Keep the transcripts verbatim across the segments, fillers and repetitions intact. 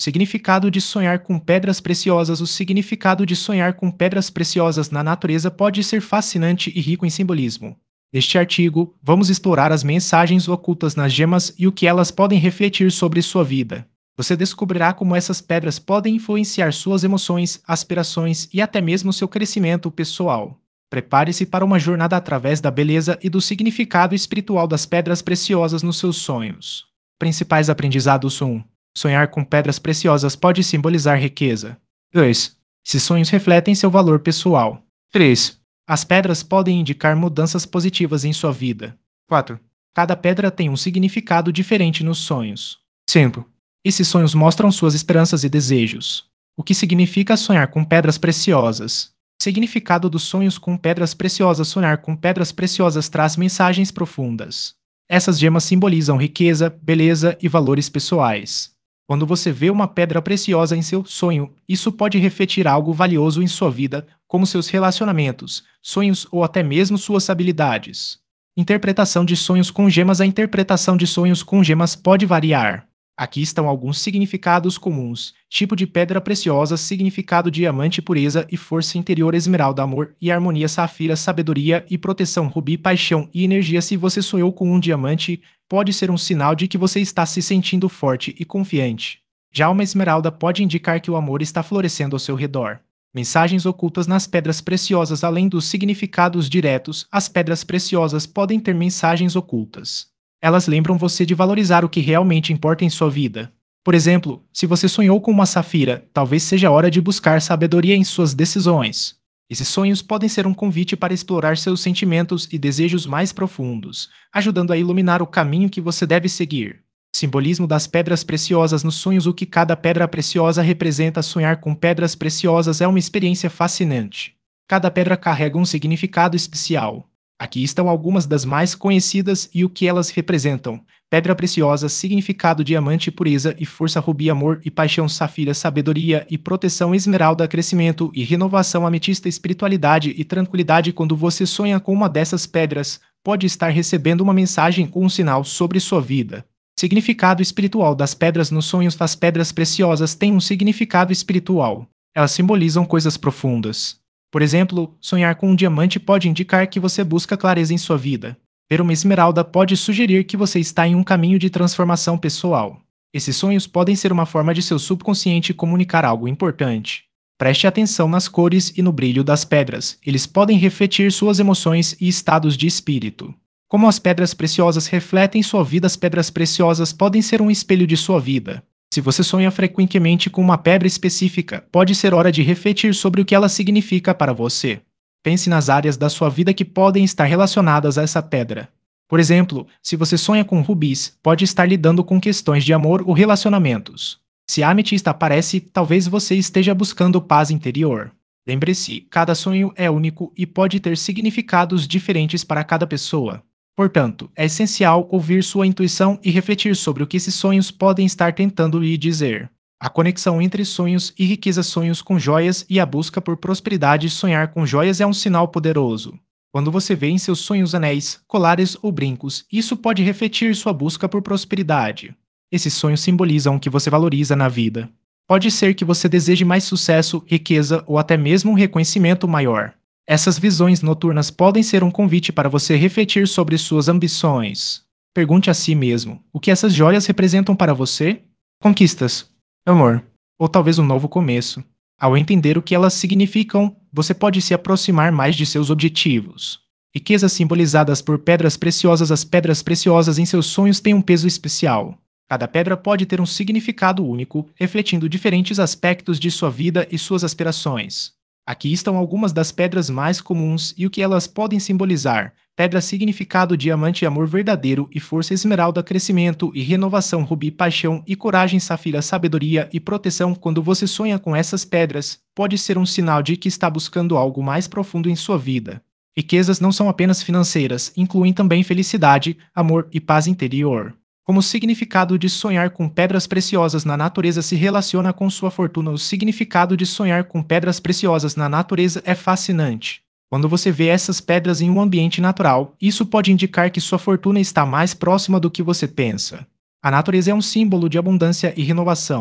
Significado de sonhar com pedras preciosas. O significado de sonhar com pedras preciosas na natureza pode ser fascinante e rico em simbolismo. Neste artigo, vamos explorar as mensagens ocultas nas gemas e o que elas podem refletir sobre sua vida. Você descobrirá como essas pedras podem influenciar suas emoções, aspirações e até mesmo seu crescimento pessoal. Prepare-se para uma jornada através da beleza e do significado espiritual das pedras preciosas nos seus sonhos. Principais aprendizados: um. Sonhar com pedras preciosas pode simbolizar riqueza. dois. Esses sonhos refletem seu valor pessoal. três. As pedras podem indicar mudanças positivas em sua vida. quatro. Cada pedra tem um significado diferente nos sonhos. cinco. Esses sonhos mostram suas esperanças e desejos. O que significa sonhar com pedras preciosas? Significado dos sonhos com pedras preciosas. Sonhar com pedras preciosas traz mensagens profundas. Essas gemas simbolizam riqueza, beleza e valores pessoais. Quando você vê uma pedra preciosa em seu sonho, isso pode refletir algo valioso em sua vida, como seus relacionamentos, sonhos ou até mesmo suas habilidades. Interpretação de sonhos com gemas. A interpretação de sonhos com gemas pode variar. Aqui estão alguns significados comuns: tipo de pedra preciosa, significado diamante, pureza e força interior, esmeralda, amor e harmonia, safira, sabedoria e proteção, rubi, paixão e energia. Se você sonhou com um diamante, pode ser um sinal de que você está se sentindo forte e confiante. Já uma esmeralda pode indicar que o amor está florescendo ao seu redor. Mensagens ocultas nas pedras preciosas. Além dos significados diretos, as pedras preciosas podem ter mensagens ocultas. Elas lembram você de valorizar o que realmente importa em sua vida. Por exemplo, se você sonhou com uma safira, talvez seja a hora de buscar sabedoria em suas decisões. Esses sonhos podem ser um convite para explorar seus sentimentos e desejos mais profundos, ajudando a iluminar o caminho que você deve seguir. Simbolismo das pedras preciosas nos sonhos. O que cada pedra preciosa representa? Sonhar com pedras preciosas é uma experiência fascinante. Cada pedra carrega um significado especial. Aqui estão algumas das mais conhecidas e o que elas representam. Pedra preciosa, significado diamante, pureza e força, rubi, amor e paixão, safira, sabedoria e proteção, esmeralda, crescimento e renovação, ametista, espiritualidade e tranquilidade. Quando você sonha com uma dessas pedras, pode estar recebendo uma mensagem ou um sinal sobre sua vida. Significado espiritual das pedras nos sonhos. As pedras preciosas têm um significado espiritual. Elas simbolizam coisas profundas. Por exemplo, sonhar com um diamante pode indicar que você busca clareza em sua vida. Ver uma esmeralda pode sugerir que você está em um caminho de transformação pessoal. Esses sonhos podem ser uma forma de seu subconsciente comunicar algo importante. Preste atenção nas cores e no brilho das pedras. Eles podem refletir suas emoções e estados de espírito. Como as pedras preciosas refletem sua vida. As pedras preciosas podem ser um espelho de sua vida. Se você sonha frequentemente com uma pedra específica, pode ser hora de refletir sobre o que ela significa para você. Pense nas áreas da sua vida que podem estar relacionadas a essa pedra. Por exemplo, se você sonha com rubis, pode estar lidando com questões de amor ou relacionamentos. Se a ametista aparece, talvez você esteja buscando paz interior. Lembre-se, cada sonho é único e pode ter significados diferentes para cada pessoa. Portanto, é essencial ouvir sua intuição e refletir sobre o que esses sonhos podem estar tentando lhe dizer. A conexão entre sonhos e riqueza. Sonhos com joias e a busca por prosperidade. Sonhar com joias é um sinal poderoso. Quando você vê em seus sonhos anéis, colares ou brincos, isso pode refletir sua busca por prosperidade. Esses sonhos simbolizam o que você valoriza na vida. Pode ser que você deseje mais sucesso, riqueza ou até mesmo um reconhecimento maior. Essas visões noturnas podem ser um convite para você refletir sobre suas ambições. Pergunte a si mesmo: o que essas joias representam para você? Conquistas, amor, ou talvez um novo começo. Ao entender o que elas significam, você pode se aproximar mais de seus objetivos. Riquezas simbolizadas por pedras preciosas. As pedras preciosas em seus sonhos têm um peso especial. Cada pedra pode ter um significado único, refletindo diferentes aspectos de sua vida e suas aspirações. Aqui estão algumas das pedras mais comuns e o que elas podem simbolizar. Pedra significado diamante, amor verdadeiro e força, esmeralda, crescimento e renovação, rubi, paixão e coragem, safira, sabedoria e proteção. Quando você sonha com essas pedras, pode ser um sinal de que está buscando algo mais profundo em sua vida. Riquezas não são apenas financeiras, incluem também felicidade, amor e paz interior. Como o significado de sonhar com pedras preciosas na natureza se relaciona com sua fortuna. O significado de sonhar com pedras preciosas na natureza é fascinante. Quando você vê essas pedras em um ambiente natural, isso pode indicar que sua fortuna está mais próxima do que você pensa. A natureza é um símbolo de abundância e renovação.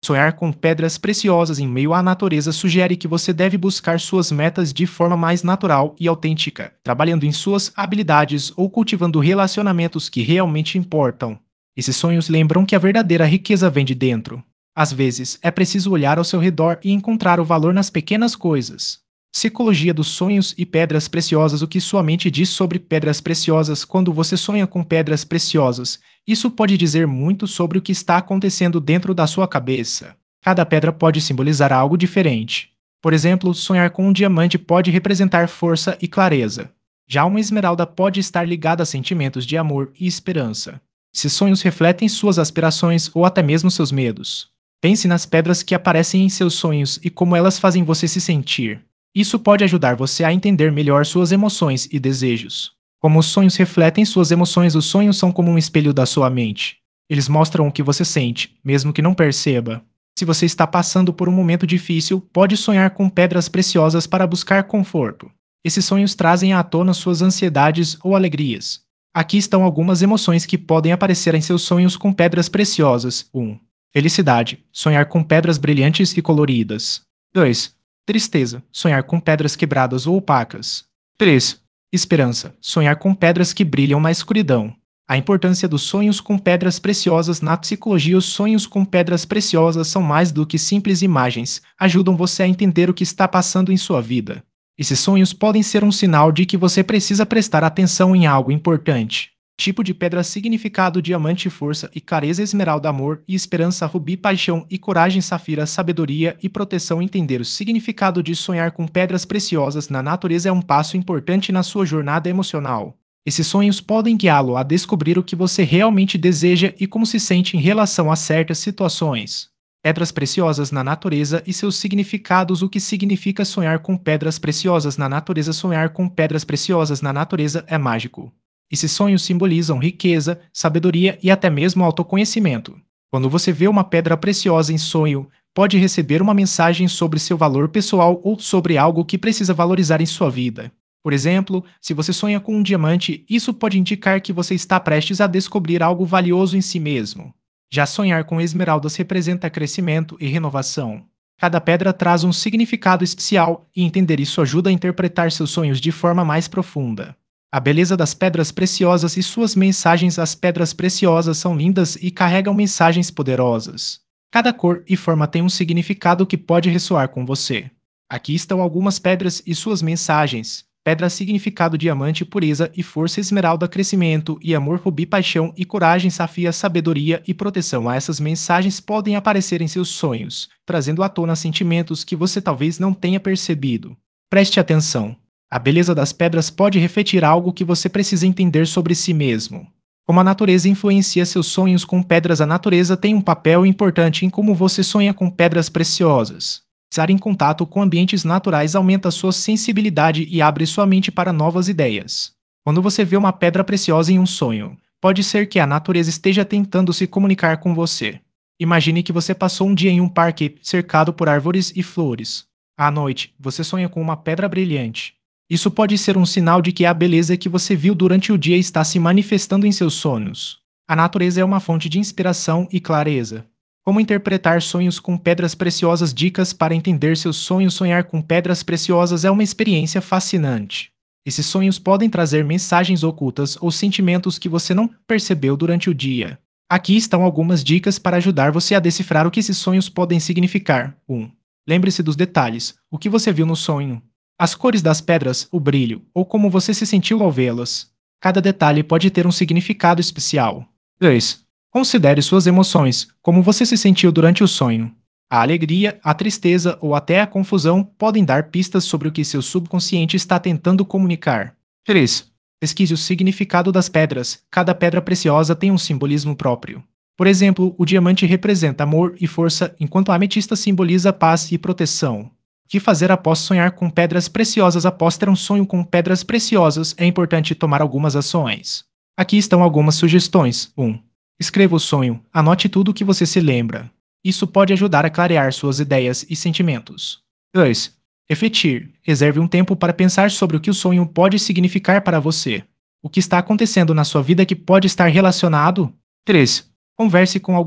Sonhar com pedras preciosas em meio à natureza sugere que você deve buscar suas metas de forma mais natural e autêntica, trabalhando em suas habilidades ou cultivando relacionamentos que realmente importam. Esses sonhos lembram que a verdadeira riqueza vem de dentro. Às vezes, é preciso olhar ao seu redor e encontrar o valor nas pequenas coisas. Psicologia dos sonhos e pedras preciosas. O que sua mente diz sobre pedras preciosas? Quando você sonha com pedras preciosas, isso pode dizer muito sobre o que está acontecendo dentro da sua cabeça. Cada pedra pode simbolizar algo diferente. Por exemplo, sonhar com um diamante pode representar força e clareza. Já uma esmeralda pode estar ligada a sentimentos de amor e esperança. Esses sonhos refletem suas aspirações ou até mesmo seus medos. Pense nas pedras que aparecem em seus sonhos e como elas fazem você se sentir. Isso pode ajudar você a entender melhor suas emoções e desejos. Como os sonhos refletem suas emoções, os sonhos são como um espelho da sua mente. Eles mostram o que você sente, mesmo que não perceba. Se você está passando por um momento difícil, pode sonhar com pedras preciosas para buscar conforto. Esses sonhos trazem à tona suas ansiedades ou alegrias. Aqui estão algumas emoções que podem aparecer em seus sonhos com pedras preciosas. um. Felicidade. Sonhar com pedras brilhantes e coloridas. dois. Tristeza. Sonhar com pedras quebradas ou opacas. três. Esperança. Sonhar com pedras que brilham na escuridão. A importância dos sonhos com pedras preciosas. Na psicologia, os sonhos com pedras preciosas são mais do que simples imagens, ajudam você a entender o que está passando em sua vida. Esses sonhos podem ser um sinal de que você precisa prestar atenção em algo importante. Tipo de pedra: significado: diamante, força e clareza; esmeralda, amor e esperança; rubi, paixão e coragem; safira, sabedoria e proteção. Entender o significado de sonhar com pedras preciosas na natureza é um passo importante na sua jornada emocional. Esses sonhos podem guiá-lo a descobrir o que você realmente deseja e como se sente em relação a certas situações. Pedras preciosas na natureza e seus significados. O que significa sonhar com pedras preciosas na natureza? Sonhar com pedras preciosas na natureza é mágico. Esses sonhos simbolizam riqueza, sabedoria e até mesmo autoconhecimento. Quando você vê uma pedra preciosa em sonho, pode receber uma mensagem sobre seu valor pessoal ou sobre algo que precisa valorizar em sua vida. Por exemplo, se você sonha com um diamante, isso pode indicar que você está prestes a descobrir algo valioso em si mesmo. Já sonhar com esmeraldas representa crescimento e renovação. Cada pedra traz um significado especial, e entender isso ajuda a interpretar seus sonhos de forma mais profunda. A beleza das pedras preciosas e suas mensagens. As pedras preciosas são lindas e carregam mensagens poderosas. Cada cor e forma tem um significado que pode ressoar com você. Aqui estão algumas pedras e suas mensagens. Pedra: significado: diamante, pureza e força; esmeralda, crescimento e amor; rubi, paixão e coragem; safira, sabedoria e proteção. Essas mensagens podem aparecer em seus sonhos, trazendo à tona sentimentos que você talvez não tenha percebido. Preste atenção. A beleza das pedras pode refletir algo que você precisa entender sobre si mesmo. Como a natureza influencia seus sonhos com pedras. A natureza tem um papel importante em como você sonha com pedras preciosas. Estar em contato com ambientes naturais aumenta sua sensibilidade e abre sua mente para novas ideias. Quando você vê uma pedra preciosa em um sonho, pode ser que a natureza esteja tentando se comunicar com você. Imagine que você passou um dia em um parque cercado por árvores e flores. À noite, você sonha com uma pedra brilhante. Isso pode ser um sinal de que a beleza que você viu durante o dia está se manifestando em seus sonhos. A natureza é uma fonte de inspiração e clareza. Como interpretar sonhos com pedras preciosas? Dicas para entender seus sonhos. Sonhar com pedras preciosas é uma experiência fascinante. Esses sonhos podem trazer mensagens ocultas ou sentimentos que você não percebeu durante o dia. Aqui estão algumas dicas para ajudar você a decifrar o que esses sonhos podem significar. um. Lembre-se dos detalhes. O que você viu no sonho? As cores das pedras, o brilho, ou como você se sentiu ao vê-las. Cada detalhe pode ter um significado especial. dois. Considere suas emoções, como você se sentiu durante o sonho. A alegria, a tristeza ou até a confusão podem dar pistas sobre o que seu subconsciente está tentando comunicar. três. Pesquise o significado das pedras. Cada pedra preciosa tem um simbolismo próprio. Por exemplo, o diamante representa amor e força, enquanto a ametista simboliza paz e proteção. O que fazer após sonhar com pedras preciosas? Após ter um sonho com pedras preciosas, é importante tomar algumas ações. Aqui estão algumas sugestões. um. Escreva o sonho. Anote tudo o que você se lembra. Isso pode ajudar a clarear suas ideias e sentimentos. dois. Refletir. Reserve um tempo para pensar sobre o que o sonho pode significar para você. O que está acontecendo na sua vida que pode estar relacionado? três. Converse com alguém.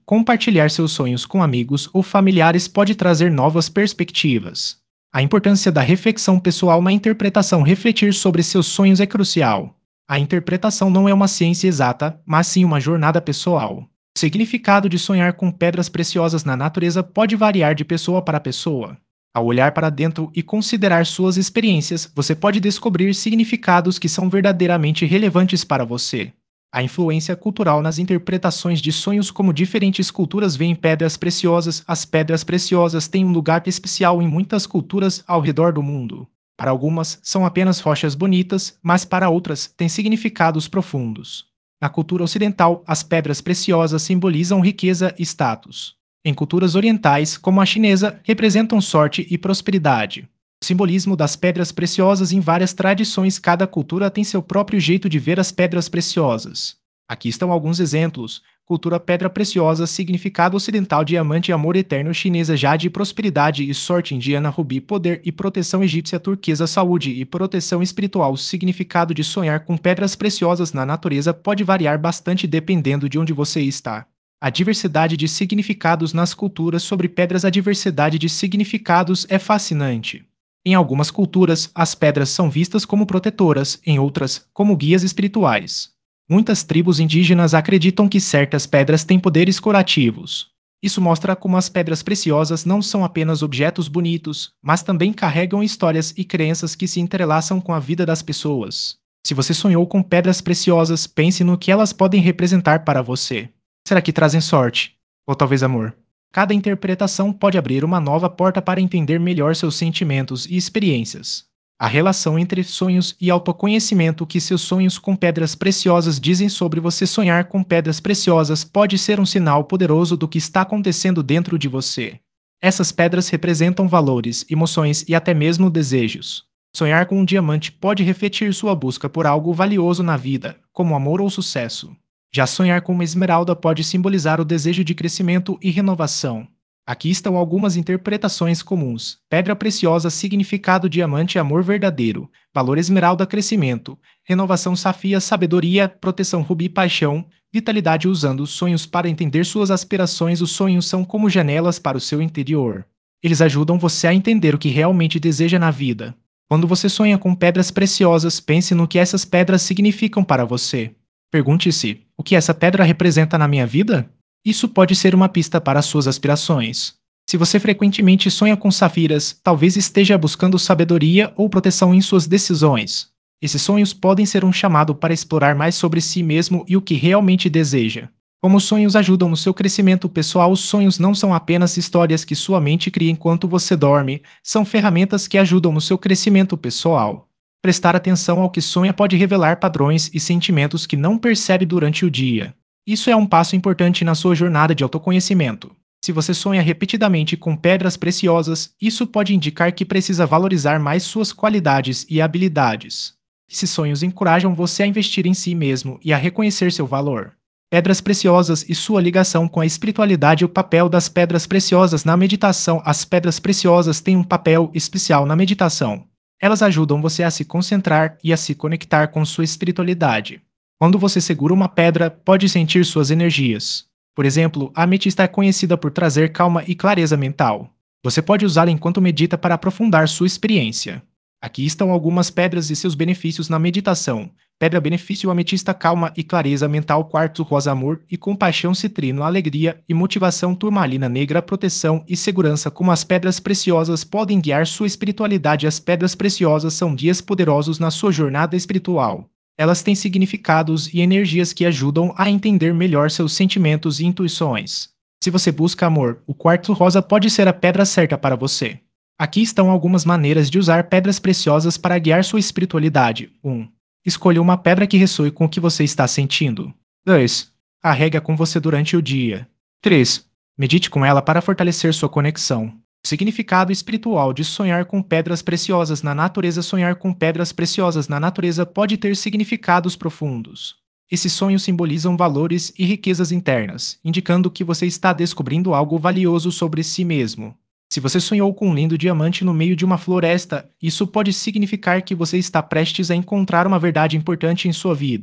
compartilhar seus sonhos com amigos ou familiares pode trazer novas perspectivas. A importância da reflexão pessoal na interpretação. Refletir sobre seus sonhos é crucial. A interpretação não é uma ciência exata, mas sim uma jornada pessoal. O significado de sonhar com pedras preciosas na natureza pode variar de pessoa para pessoa. Ao olhar para dentro e considerar suas experiências, você pode descobrir significados que são verdadeiramente relevantes para você. A influência cultural nas interpretações de sonhos. Como diferentes culturas veem pedras preciosas. As pedras preciosas têm um lugar especial em muitas culturas ao redor do mundo. Para algumas, são apenas rochas bonitas, mas para outras, têm significados profundos. Na cultura ocidental, as pedras preciosas simbolizam riqueza e status. Em culturas orientais, como a chinesa, representam sorte e prosperidade. O simbolismo das pedras preciosas em várias tradições. Cada cultura tem seu próprio jeito de ver as pedras preciosas. Aqui estão alguns exemplos. Cultura pedra preciosa, significado ocidental diamante, amor eterno, chinesa jade, prosperidade e sorte, indiana rubi, poder e proteção, egípcia turquesa, saúde e proteção espiritual. O significado de sonhar com pedras preciosas na natureza pode variar bastante dependendo de onde você está. A diversidade de significados nas culturas sobre pedras. A diversidade de significados é fascinante. Em algumas culturas, as pedras são vistas como protetoras, em outras, como guias espirituais. Muitas tribos indígenas acreditam que certas pedras têm poderes curativos. Isso mostra como as pedras preciosas não são apenas objetos bonitos, mas também carregam histórias e crenças que se entrelaçam com a vida das pessoas. Se você sonhou com pedras preciosas, pense no que elas podem representar para você. Será que trazem sorte? Ou talvez amor? Cada interpretação pode abrir uma nova porta para entender melhor seus sentimentos e experiências. A relação entre sonhos e autoconhecimento. O que seus sonhos com pedras preciosas dizem sobre você. Sonhar com pedras preciosas pode ser um sinal poderoso do que está acontecendo dentro de você. Essas pedras representam valores, emoções e até mesmo desejos. Sonhar com um diamante pode refletir sua busca por algo valioso na vida, como amor ou sucesso. Já sonhar com uma esmeralda pode simbolizar o desejo de crescimento e renovação. Aqui estão algumas interpretações comuns. Pedra preciosa, significado diamante, amor verdadeiro. Valor esmeralda, crescimento. Renovação, safia, sabedoria. Proteção, rubi, paixão. Vitalidade. Usando os sonhos para entender suas aspirações. Os sonhos são como janelas para o seu interior. Eles ajudam você a entender o que realmente deseja na vida. Quando você sonha com pedras preciosas, pense no que essas pedras significam para você. Pergunte-se: o que essa pedra representa na minha vida? Isso pode ser uma pista para suas aspirações. Se você frequentemente sonha com safiras, talvez esteja buscando sabedoria ou proteção em suas decisões. Esses sonhos podem ser um chamado para explorar mais sobre si mesmo e o que realmente deseja. Como os sonhos ajudam no seu crescimento pessoal. Os sonhos não são apenas histórias que sua mente cria enquanto você dorme, são ferramentas que ajudam no seu crescimento pessoal. Prestar atenção ao que sonha pode revelar padrões e sentimentos que não percebe durante o dia. Isso é um passo importante na sua jornada de autoconhecimento. Se você sonha repetidamente com pedras preciosas, isso pode indicar que precisa valorizar mais suas qualidades e habilidades. Esses sonhos encorajam você a investir em si mesmo e a reconhecer seu valor. Pedras preciosas e sua ligação com a espiritualidade. O papel das pedras preciosas na meditação. As pedras preciosas têm um papel especial na meditação. Elas ajudam você a se concentrar e a se conectar com sua espiritualidade. Quando você segura uma pedra, pode sentir suas energias. Por exemplo, a ametista é conhecida por trazer calma e clareza mental. Você pode usá-la enquanto medita para aprofundar sua experiência. Aqui estão algumas pedras e seus benefícios na meditação. Pedra benefício: ametista, calma e clareza mental. Quartzo rosa, amor e compaixão. Citrino, alegria e motivação. Turmalina negra, proteção e segurança. Como as pedras preciosas podem guiar sua espiritualidade. As pedras preciosas são guias poderosos na sua jornada espiritual. Elas têm significados e energias que ajudam a entender melhor seus sentimentos e intuições. Se você busca amor, o quartzo rosa pode ser a pedra certa para você. Aqui estão algumas maneiras de usar pedras preciosas para guiar sua espiritualidade. um. Escolha uma pedra que ressoe com o que você está sentindo. dois. Carregue-a com você durante o dia. três. Medite com ela para fortalecer sua conexão. O significado espiritual de sonhar com pedras preciosas na natureza. Sonhar com pedras preciosas na natureza pode ter significados profundos. Esses sonhos simbolizam valores e riquezas internas, indicando que você está descobrindo algo valioso sobre si mesmo. Se você sonhou com um lindo diamante no meio de uma floresta, isso pode significar que você está prestes a encontrar uma verdade importante em sua vida.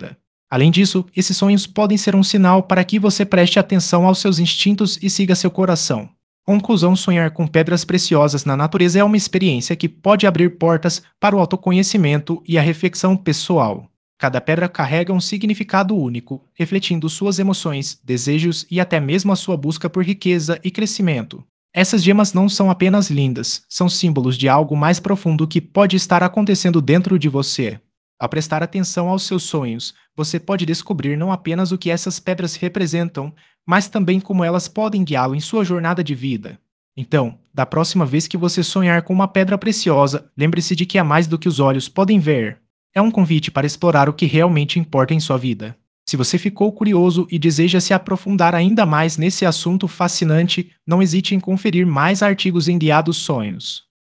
Além disso, esses sonhos podem ser um sinal para que você preste atenção aos seus instintos e siga seu coração. Conclusão: sonhar com pedras preciosas na natureza é uma experiência que pode abrir portas para o autoconhecimento e a reflexão pessoal. Cada pedra carrega um significado único, refletindo suas emoções, desejos e até mesmo a sua busca por riqueza e crescimento. Essas gemas não são apenas lindas, são símbolos de algo mais profundo que pode estar acontecendo dentro de você. Ao prestar atenção aos seus sonhos, você pode descobrir não apenas o que essas pedras representam, mas também como elas podem guiá-lo em sua jornada de vida. Então, da próxima vez que você sonhar com uma pedra preciosa, lembre-se de que é mais do que os olhos podem ver. É um convite para explorar o que realmente importa em sua vida. Se você ficou curioso e deseja se aprofundar ainda mais nesse assunto fascinante, não hesite em conferir mais artigos em Guiados Sonhos.